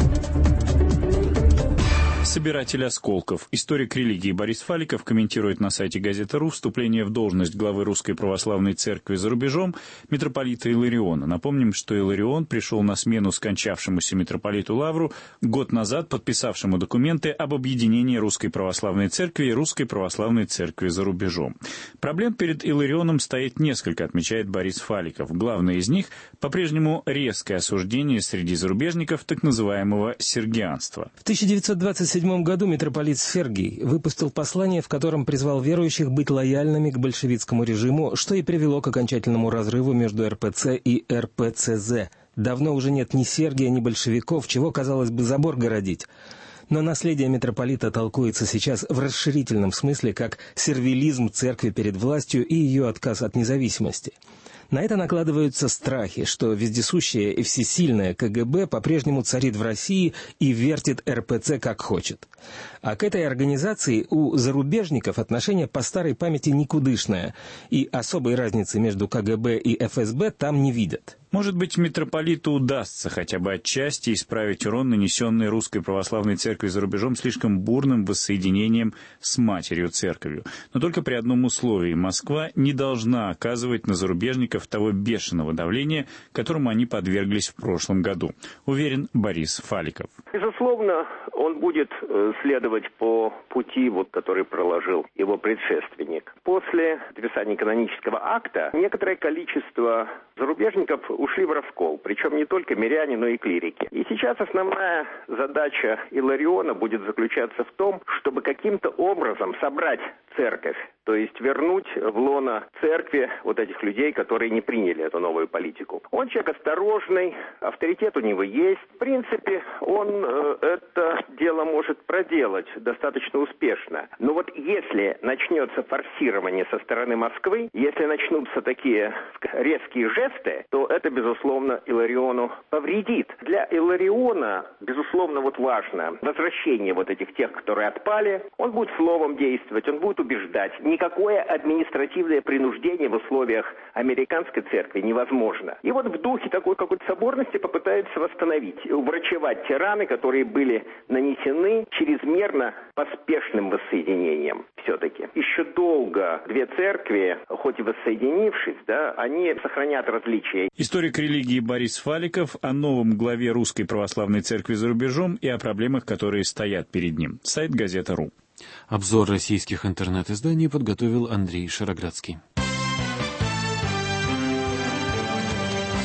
Собиратель осколков. Историк религии Борис Фаликов комментирует на сайте Газета.ру вступление в должность главы Русской Православной Церкви за рубежом митрополита Илариона. Напомним, что Иларион пришел на смену скончавшемуся митрополиту Лавру, год назад подписавшему документы об объединении Русской Православной Церкви и Русской Православной Церкви за рубежом. Проблем перед Иларионом стоит несколько, отмечает Борис Фаликов. Главное из них – по-прежнему резкое осуждение среди зарубежников так называемого сергианства. В тысяча девятьсот двадцать седьмом году митрополит Сергий выпустил послание, в котором призвал верующих быть лояльными к большевистскому режиму, что и привело к окончательному разрыву между эр пэ цэ и эр пэ цэ зэ. Давно уже нет ни Сергия, ни большевиков, чего, казалось бы, забор городить. Но наследие митрополита толкуется сейчас в расширительном смысле как сервилизм церкви перед властью и ее отказ от независимости. На это накладываются страхи, что вездесущее и всесильное ка гэ бэ по-прежнему царит в России и вертит эр пэ цэ как хочет. А к этой организации у зарубежников отношение по старой памяти никудышное, и особой разницы между ка гэ бэ и эф эс бэ там не видят. Может быть, митрополиту удастся хотя бы отчасти исправить урон, нанесенный Русской Православной Церкви за рубежом слишком бурным воссоединением с Матерью Церковью. Но только при одном условии. Москва не должна оказывать на зарубежников того бешеного давления, которому они подверглись в прошлом году, уверен Борис Фаликов. Безусловно, он будет следовать по пути, вот, который проложил его предшественник. После подписания канонического акта некоторое количество зарубежников ушли в раскол, причем не только миряне, но и клирики. И сейчас основная задача Илариона будет заключаться в том, чтобы каким-то образом собрать церковь, то есть вернуть в лоно церкви вот этих людей, которые не приняли эту новую политику. Он человек осторожный, авторитет у него есть. В принципе, он э, это дело может проделать достаточно успешно. Но вот если начнется форсирование со стороны Москвы, если начнутся такие резкие жесты, то это, безусловно, Илариону повредит. Для Илариона, безусловно, вот важно возвращение вот этих тех, которые отпали. Он будет словом действовать, он будет убеждать. Никакое административное принуждение в условиях американской церкви невозможно. И вот в духе такой какой-то соборности попытается восстановить, уврачевать те раны, которые были нанесены чрезмерно поспешным воссоединением все-таки. Еще долго две церкви, хоть и воссоединившись, да, они сохранят различия. Историк религии Борис Фаликов о новом главе Русской Православной Церкви за рубежом и о проблемах, которые стоят перед ним. Сайт Газета точка ру. Обзор российских интернет-изданий подготовил Андрей Шароградский.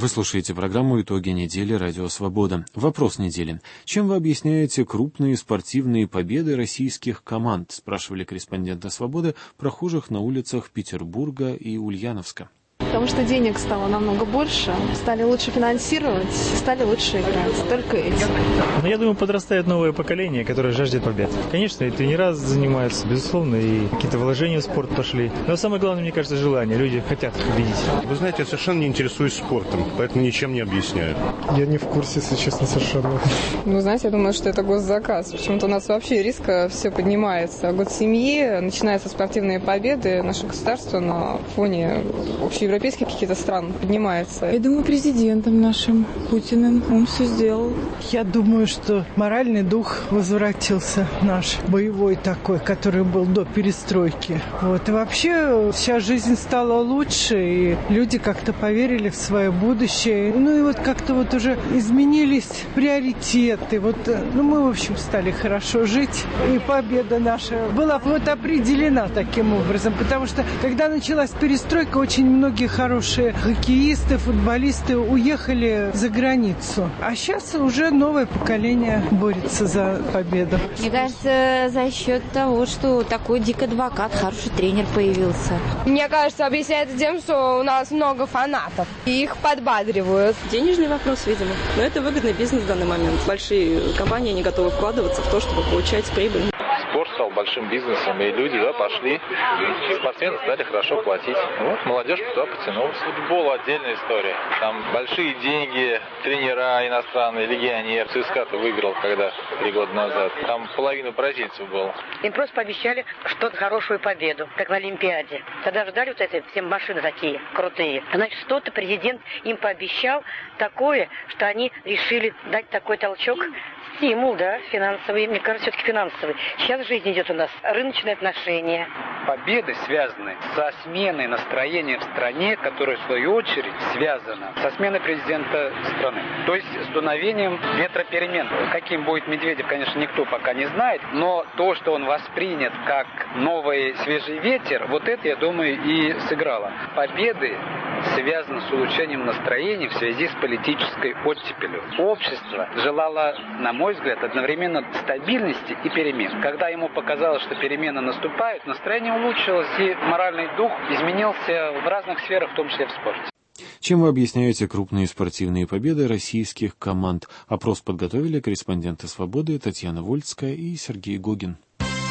Вы слушаете программу «Итоги недели. Радио Свобода». Вопрос недели. Чем вы объясняете крупные спортивные победы российских команд? Спрашивали корреспонденты «Свободы» прохожих на улицах Петербурга и Ульяновска. Потому что денег стало намного больше, стали лучше финансировать, стали лучше играть. Только этим. Но я думаю, подрастает новое поколение, которое жаждет побед. Конечно, и тренера занимаются, безусловно, и какие-то вложения в спорт пошли. Но самое главное, мне кажется, желание. Люди хотят победить. Вы знаете, я совершенно не интересуюсь спортом, поэтому ничем не объясняю. Я не в курсе, если честно, совершенно. Ну, знаете, я думаю, что это госзаказ. Почему-то у нас вообще резко все поднимается. Год семьи, начинаются спортивные победы. Наше государство на фоне общеевропейских каких-то стран поднимается. Я думаю, президентом нашим, Путиным, он все сделал. Я думаю, что моральный дух возвратился наш, боевой такой, который был до перестройки. Вот. И вообще вся жизнь стала лучше, и люди как-то поверили в свое будущее. Ну и вот как-то вот уже изменились приоритеты. Вот, ну мы, в общем, стали хорошо жить, и победа наша была вот определена таким образом, потому что когда началась перестройка, очень многие хорошие хоккеисты, футболисты уехали за границу. А сейчас уже новое поколение борется за победу. Мне кажется, за счет того, что такой дик-адвокат, хороший тренер появился. Мне кажется, объясняется тем, что у нас много фанатов, и их подбадривают. Денежный вопрос, видимо. Но это выгодный бизнес в данный момент. Большие компании не готовы вкладываться в то, чтобы получать прибыль. Спорт стал большим бизнесом, и люди да, пошли, спортсмены стали хорошо платить. Вот, молодежь туда потянулась. Футбол отдельная история. Там большие деньги, тренера иностранные, легионер. ЦСКА-то выиграл когда три года назад. Там половина бразильцев было. Им просто пообещали что-то хорошую победу, как на Олимпиаде. Когда ждали вот эти все машины такие крутые. Значит, что-то президент им пообещал такое, что они решили дать такой толчок. Стимул, да, финансовый, мне кажется, все-таки финансовый. Сейчас жизнь идет у нас, рыночные отношения. Победы связаны со сменой настроения в стране, которая, в свою очередь, связана со сменой президента страны. То есть с дуновением ветра перемен. Каким будет Медведев, конечно, никто пока не знает, но то, что он воспринят как новый свежий ветер, вот это, я думаю, и сыграло. Победы связаны с улучшением настроения в связи с политической оттепелью. Общество желало, на мой взгляд, одновременно стабильности и перемен. Когда ему показалось, что перемены наступают, настроение улучшилось, и моральный дух изменился в разных сферах, в том числе в спорте. Чем вы объясняете крупные спортивные победы российских команд? Опрос подготовили корреспонденты «Свободы» Татьяна Вольская и Сергей Гогин.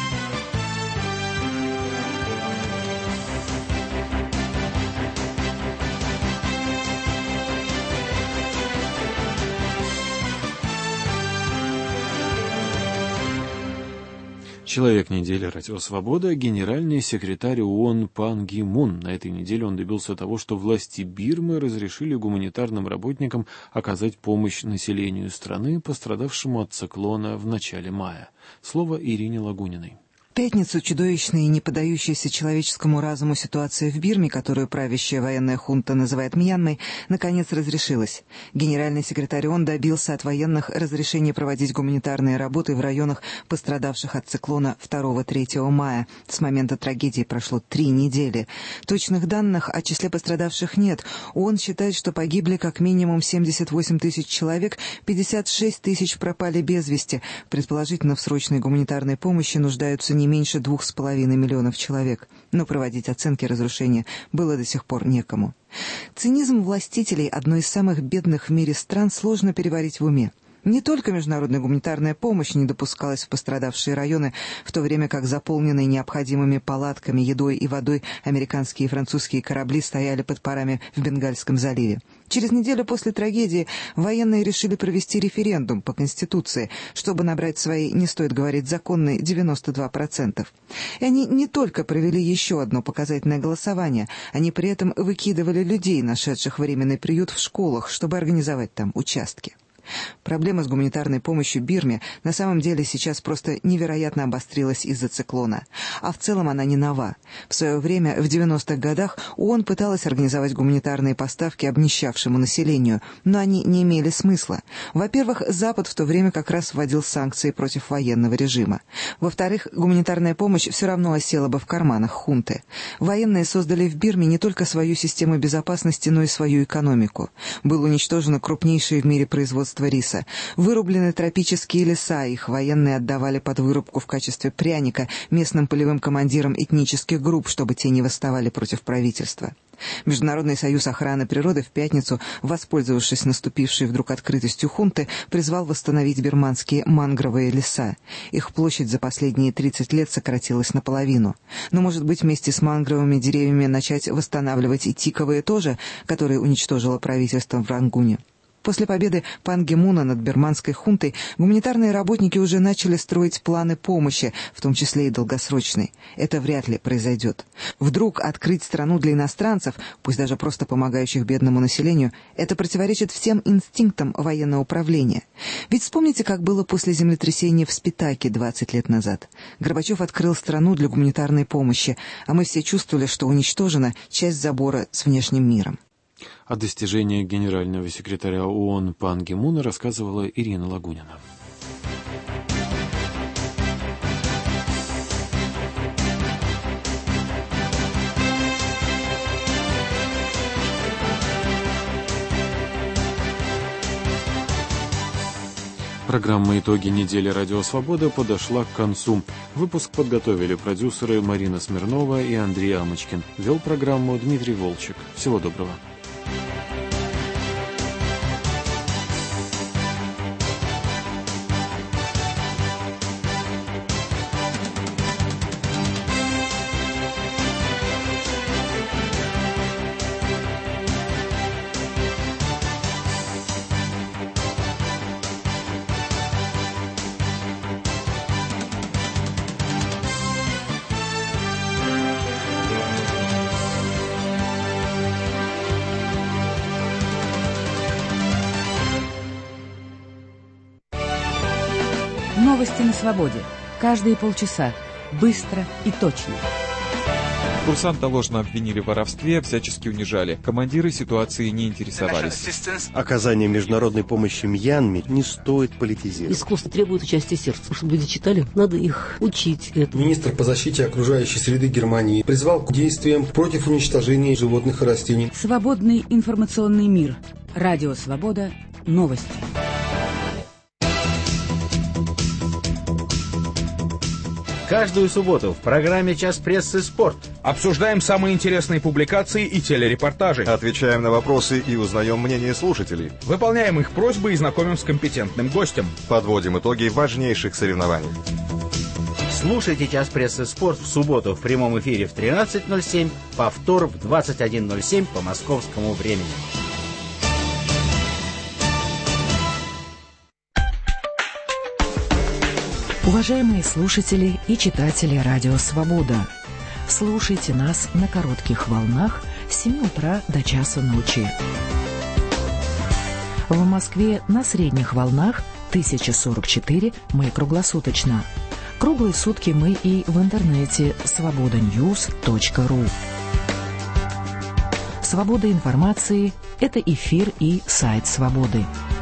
Человек недели «Радио Свобода» — генеральный секретарь ООН Пан Ги Мун. На этой неделе он добился того, что власти Бирмы разрешили гуманитарным работникам оказать помощь населению страны, пострадавшему от циклона в начале мая. Слово Ирине Лагуниной. В пятницу чудовищная и не поддающаяся человеческому разуму ситуация в Бирме, которую правящая военная хунта называет Мьянмой, наконец разрешилась. Генеральный секретарь ООН добился от военных разрешения проводить гуманитарные работы в районах, пострадавших от циклона второго-третьего мая. С момента трагедии прошло три недели. Точных данных о числе пострадавших нет. ООН считает, что погибли как минимум семьдесят восемь тысяч человек, пятьдесят шесть тысяч пропали без вести. Предположительно, в срочной гуманитарной помощи нуждаются не меньше двух с половиной миллионов человек. Но проводить оценки разрушения было до сих пор некому. Цинизм властителей одной из самых бедных в мире стран сложно переварить в уме. Не только международная гуманитарная помощь не допускалась в пострадавшие районы, в то время как заполненные необходимыми палатками, едой и водой американские и французские корабли стояли под парами в Бенгальском заливе. Через неделю после трагедии военные решили провести референдум по Конституции, чтобы набрать свои, не стоит говорить, законные девяносто два процента. И они не только провели еще одно показательное голосование, они при этом выкидывали людей, нашедших временный приют в школах, чтобы организовать там участки. Проблема с гуманитарной помощью Бирме на самом деле сейчас просто невероятно обострилась из-за циклона. А в целом она не нова. В свое время, в девяностых годах, ООН пыталась организовать гуманитарные поставки обнищавшему населению, но они не имели смысла. Во-первых, Запад в то время как раз вводил санкции против военного режима. Во-вторых, гуманитарная помощь все равно осела бы в карманах хунты. Военные создали в Бирме не только свою систему безопасности, но и свою экономику. Было уничтожено крупнейшее в мире производство риса. Вырублены тропические леса, их военные отдавали под вырубку в качестве пряника местным полевым командирам этнических групп, чтобы те не восставали против правительства. Международный союз охраны природы в пятницу, воспользовавшись наступившей вдруг открытостью хунты, призвал восстановить бирманские мангровые леса. Их площадь за последние тридцать лет сократилась наполовину. Но, может быть, вместе с мангровыми деревьями начать восстанавливать и тиковые тоже, которые уничтожило правительство в Рангуне? После победы Пан Ги Муна над бирманской хунтой гуманитарные работники уже начали строить планы помощи, в том числе и долгосрочной. Это вряд ли произойдет. Вдруг открыть страну для иностранцев, пусть даже просто помогающих бедному населению, это противоречит всем инстинктам военного управления. Ведь вспомните, как было после землетрясения в Спитаке двадцать лет назад. Горбачев открыл страну для гуманитарной помощи, а мы все чувствовали, что уничтожена часть забора с внешним миром. О достижениях генерального секретаря ООН Пан Ги Муна рассказывала Ирина Лагунина. Программа «Итоги недели Радио Свобода» подошла к концу. Выпуск подготовили продюсеры Марина Смирнова и Андрей Амочкин. Вел программу Дмитрий Волчек. Всего доброго. Новости на свободе. Каждые полчаса. Быстро и точно. Курсанта ложно обвинили в воровстве, всячески унижали. Командиры ситуации не интересовались. Оказание международной помощи Мьянме не стоит политизировать. Искусство требует участия сердца. Чтобы люди читали, надо их учить этому. Министр по защите окружающей среды Германии призвал к действиям против уничтожения животных и растений. Свободный информационный мир. Радио Свобода. Новости. Каждую субботу в программе «Час прессы. Спорт» обсуждаем самые интересные публикации и телерепортажи. Отвечаем на вопросы и узнаем мнение слушателей. Выполняем их просьбы и знакомим с компетентным гостем. Подводим итоги важнейших соревнований. Слушайте «Час прессы. Спорт» в субботу в прямом эфире в тринадцать ноль семь, повтор в двадцать один ноль семь по московскому времени. Уважаемые слушатели и читатели Радио Свобода, слушайте нас на коротких волнах с семи утра до часа ночи. В Москве на средних волнах тысяча сорок четыре мы круглосуточно. Круглые сутки мы и в интернете свобода ньюс точка ру. Свобода информации – это эфир и сайт Свободы.